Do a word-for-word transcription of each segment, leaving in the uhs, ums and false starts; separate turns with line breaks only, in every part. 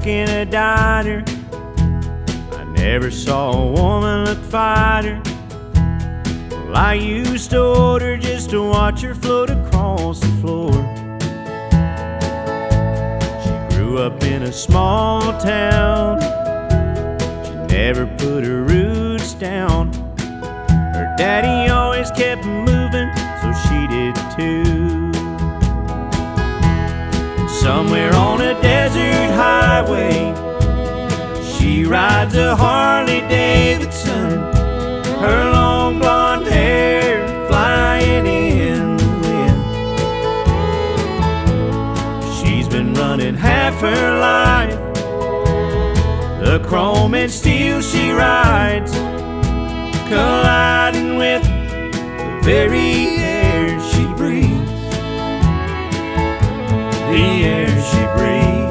work in a diner. I never saw a woman look finer. Well, I used to order just to watch her float across the floor. She grew up in a small town. She never put her roots down. Her daddy always kept moving, so she did too. Somewhere on a desert highway, she rides a Harley Davidson, her long blonde hair flying in the wind. She's been running half her life, the chrome and steel she rides, colliding with the very air she breathes. The air she breathes.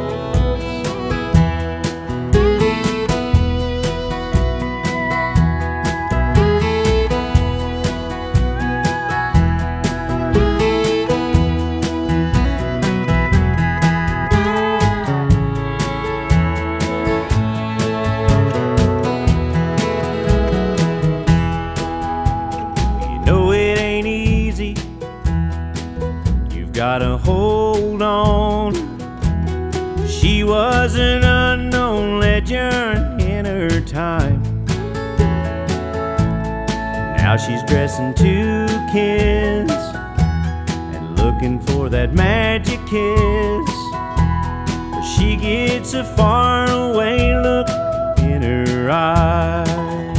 You know it ain't easy. You've gotta hold on. She was an unknown legend in her time. Now she's dressing two kids and looking for that magic kiss. But she gets a faraway look in her eyes.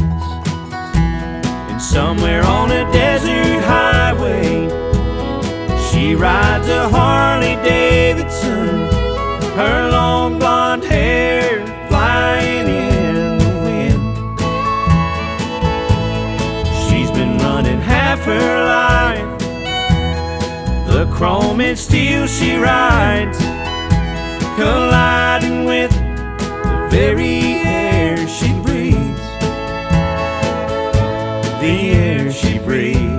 And somewhere on a desert highway, she rides a Harley Davidson, her long blonde hair flying in the wind. She's been running half her life, the chrome and steel she rides, colliding with the very air she breathes. The air she breathes.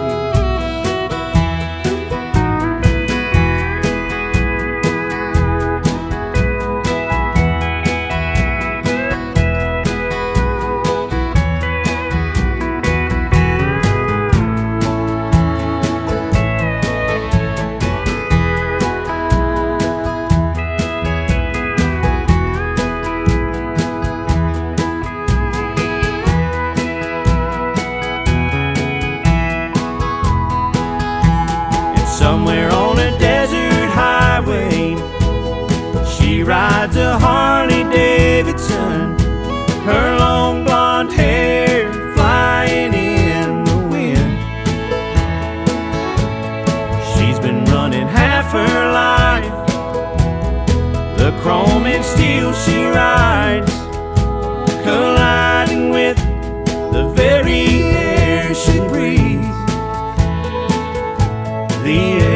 Somewhere on a desert highway, she rides a Harley Davidson, her long blonde hair flying in the wind. She's been running half her life, the chrome and steel she rides, colliding with the very air she breathes. The